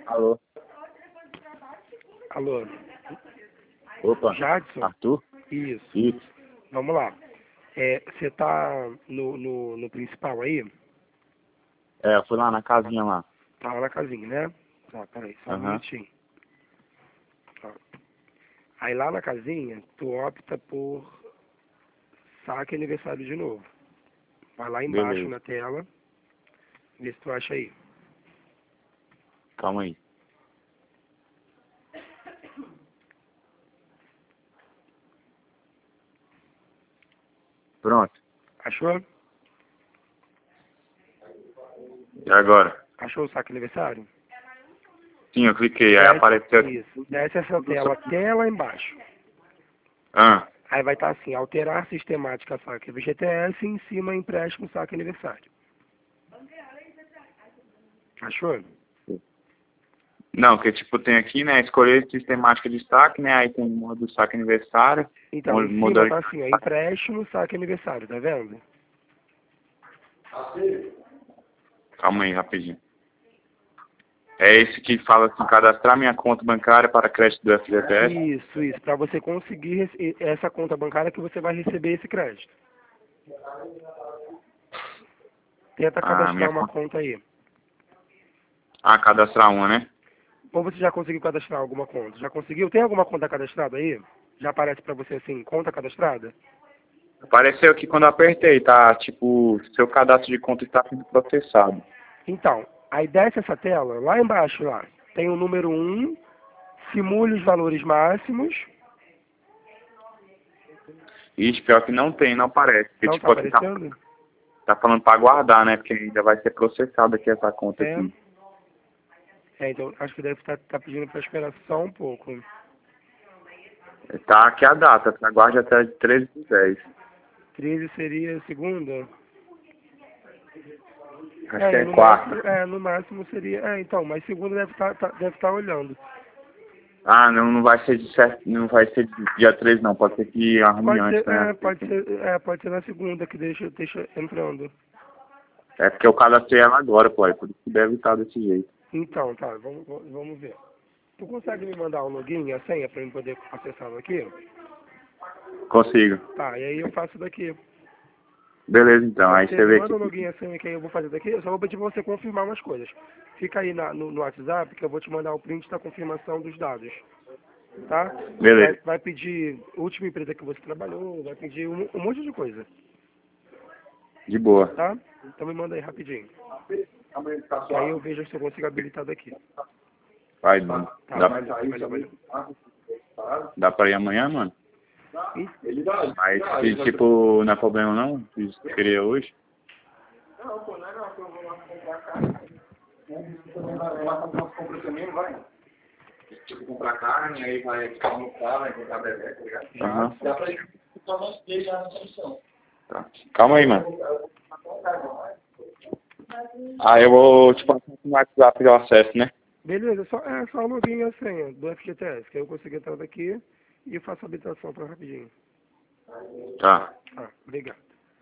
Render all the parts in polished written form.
Alô? Alô? Opa, Jadson? Arthur? Isso. Isso. Vamos lá. Você tá no principal aí? É, eu fui lá na casinha lá. Tá lá na casinha, né? Tá, peraí, só um Aham. minutinho. Tá. Aí lá na casinha, tu opta por saque aniversário de novo. Vai lá embaixo Beleza. na tela, vê se tu acha aí. Calma aí. Pronto. Achou? E agora? Achou o saque aniversário? Sim, eu cliquei, aí apareceu aqui. Isso. Desce essa tela até lá embaixo. Ah, Aí vai estar assim, alterar sistemática saque FGTS e em cima empréstimo saque aniversário. Achou? não, que tipo tem aqui, né, escolher sistemática de saque, né, aí tem o modo saque aniversário, Então, em cima tá modalidade. assim, ó, empréstimo saque aniversário, tá vendo? Calma aí, rapidinho. É esse que fala assim, cadastrar minha conta bancária para crédito do FGTS? Isso, para você conseguir essa conta bancária que você vai receber esse crédito. Tenta Ah, cadastrar minha uma conta. conta aí. Ah, cadastrar uma, né? Ou você já conseguiu cadastrar alguma conta? Já conseguiu? Tem alguma conta cadastrada aí? Já aparece para você assim, conta cadastrada? Apareceu que quando eu apertei, tá, tipo, seu cadastro de conta está sendo processado. Então, aí desce essa tela, lá embaixo lá, tem o número 1, simule os valores máximos. Ixi, pior que não tem, não aparece. Porque, Não tá tipo, aqui aparecendo? tá falando pra guardar, né? Porque ainda vai ser processado aqui essa conta É. aqui. Então, acho que deve estar pedindo para esperar só um pouco. Tá aqui a data, aguarde até 13/10. 13 seria segunda? Acho que é No máximo, quarta. no máximo seria. Então, mas segunda deve estar olhando. Ah, não, não vai ser de certo, não vai ser de dia 13 não, pode ser que arrume Pode antes, ser, né? pode ser na segunda que deixa entrando. É porque eu cadastrei ela agora, pô, é por isso que deve estar desse jeito. Então, tá, vamos ver. Tu consegue me mandar o login e a senha para eu poder acessar aqui? Consigo. Tá, e aí eu faço daqui. Beleza, então, Pode aí ser, você me vê manda aqui. o login e a senha que aí eu vou fazer daqui. Eu só vou pedir pra você confirmar umas coisas. Fica aí no WhatsApp que eu vou te mandar o print da confirmação dos dados. Tá? Beleza, Vai pedir última empresa que você trabalhou, vai pedir um monte de coisa. de boa. Tá? Então me manda aí rapidinho. Que aí eu vejo se eu consigo habilitar daqui. Vai, Tá, dá, valeu. dá pra ir amanhã, mano? Mas se, tipo, não é problema não, se queria hoje. Tipo, comprar carne, aí vai almoçar, vai comprar bebê, tá ligado? Aham. Dá pra ir só nós três já na solução. Tá. Calma aí, mano. Ah, eu vou te passar no WhatsApp o acesso, né? Beleza, só o login e a senha do FGTS, que aí eu consigo entrar daqui e faço a habilitação pra rapidinho. Tá. Tá, obrigado.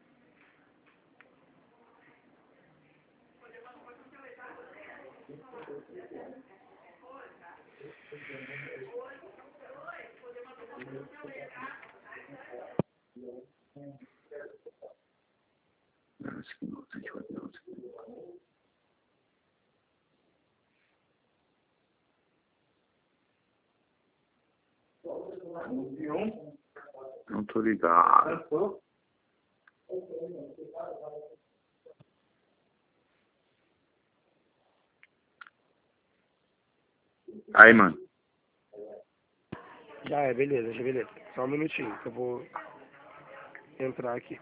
Não tô ligado. Aí, mano. Beleza. Só um minutinho que eu vou entrar aqui.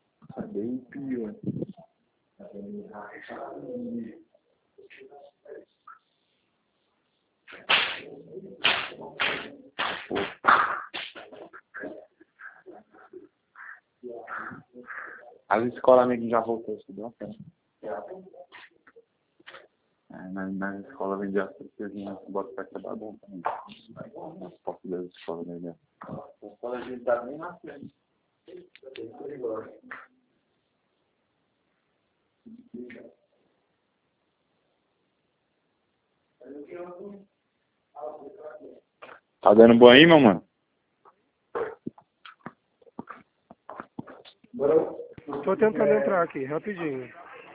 Bem pior. As escolas mesmo já voltou a estudar, né? Na escola vendia as pesquisas, bota pra acabar bom também. As portas das escolas melhor. A escola de tá bem na frente. Tá dando bom aí, meu mano? Tô tentando entrar aqui, rapidinho.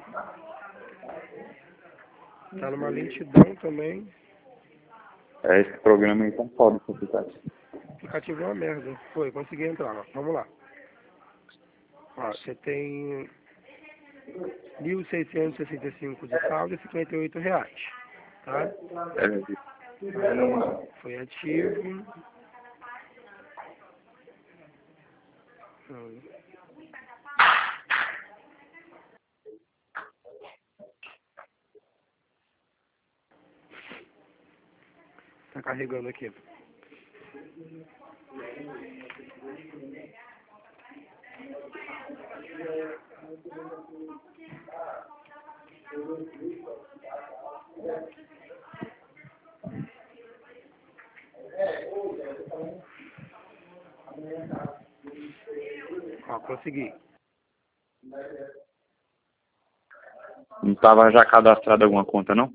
Tá numa lentidão também. Esse programa aí tá foda, esse aplicativo. O aplicativo é uma merda. Foi, consegui entrar, ó. Vamos lá. Ó, você tem 1.665 de saldo e R$ 58, tá? Aí foi ativo. Tá carregando aqui. Ó, consegui. Não tava já cadastrado alguma conta, não?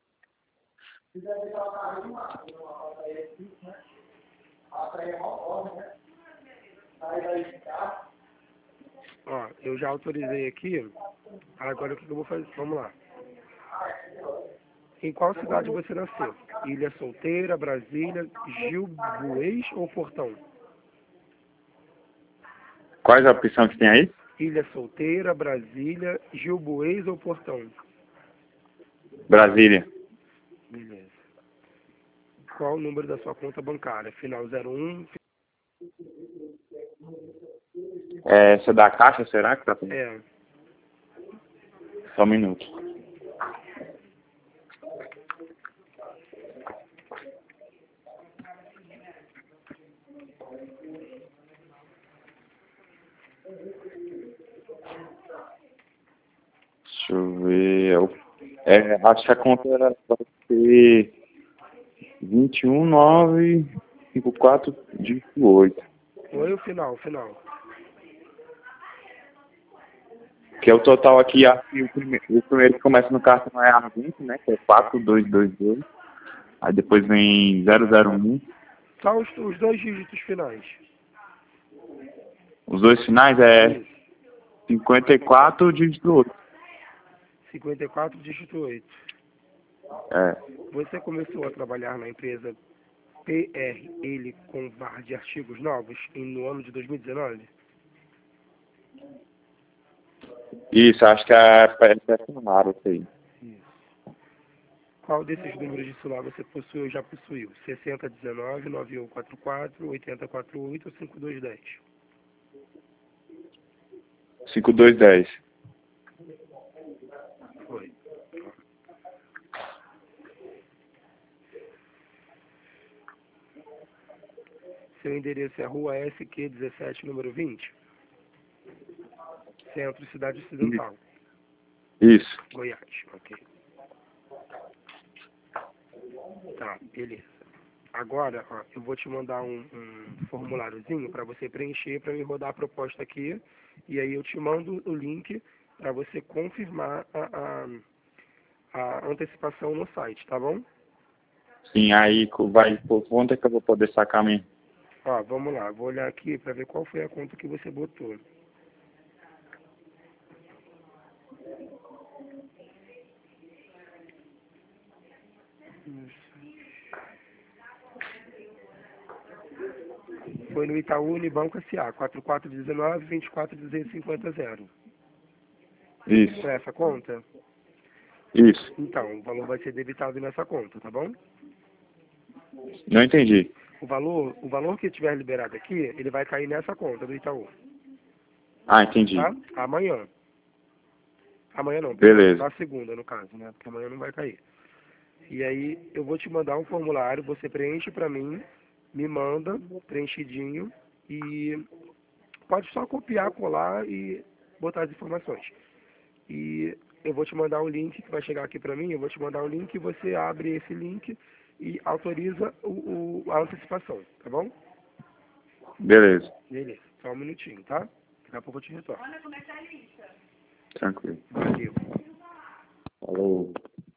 Ó, eu já autorizei aqui. Agora o que eu vou fazer? Vamos lá. Em qual cidade você nasceu? Ilha Solteira, Brasília, Gilboês ou Portão? Quais a opção que tem aí? Ilha Solteira, Brasília, Gilboês ou Portão? Brasília. Beleza. Qual o número da sua conta bancária? Final 01. Essa é da Caixa, será que tá com... É. Só um minuto. Deixa eu ver. Acho que a conta era vai ser 2195418. Oi, o final, Que é o total aqui, acho que o primeiro que começa no cartão é A20, né? Que é 4222. Aí depois vem 001. Só os dois dígitos finais. Os dois finais é Isso. 54 dígito 8. 54, dígito 8. É. Você começou a trabalhar na empresa PRL Convar de Artigos Novos no ano de 2019? Isso, acho que é raro isso aí. Isso. Qual desses números de celular você possui ou já possuiu? 6019, 9144, 8048 ou 5210? 5210. Foi. Seu endereço é Rua SQ 17, número 20? Centro, Cidade Ocidental. Isso. Goiás, ok. Tá, beleza. Agora, ó, eu vou te mandar um formuláriozinho para você preencher, para me rodar a proposta aqui. E aí eu te mando o link para você confirmar a antecipação no site, tá bom? Sim, aí vai por conta que eu vou poder sacar mesmo. Ó, vamos lá. Vou olhar aqui para ver qual foi a conta que você botou. Foi no Itaú Unibanco SA, 4419-24250. Isso. É essa conta? Isso. Então, o valor vai ser debitado nessa conta, tá bom? Não entendi. O valor que tiver liberado aqui, ele vai cair nessa conta do Itaú, Ah, entendi. tá? Amanhã não, Beleza. perdão, na segunda, no caso, né? Porque amanhã não vai cair. E aí eu vou te mandar um formulário, você preenche para mim, me manda preenchidinho e pode só copiar, colar e botar as informações. E eu vou te mandar um link que vai chegar aqui para mim, eu vou te mandar um link e você abre esse link e autoriza a antecipação, tá bom? Beleza. Beleza, só um minutinho, tá? Daqui a pouco eu te retorno. Tranquilo. Valeu. Falou.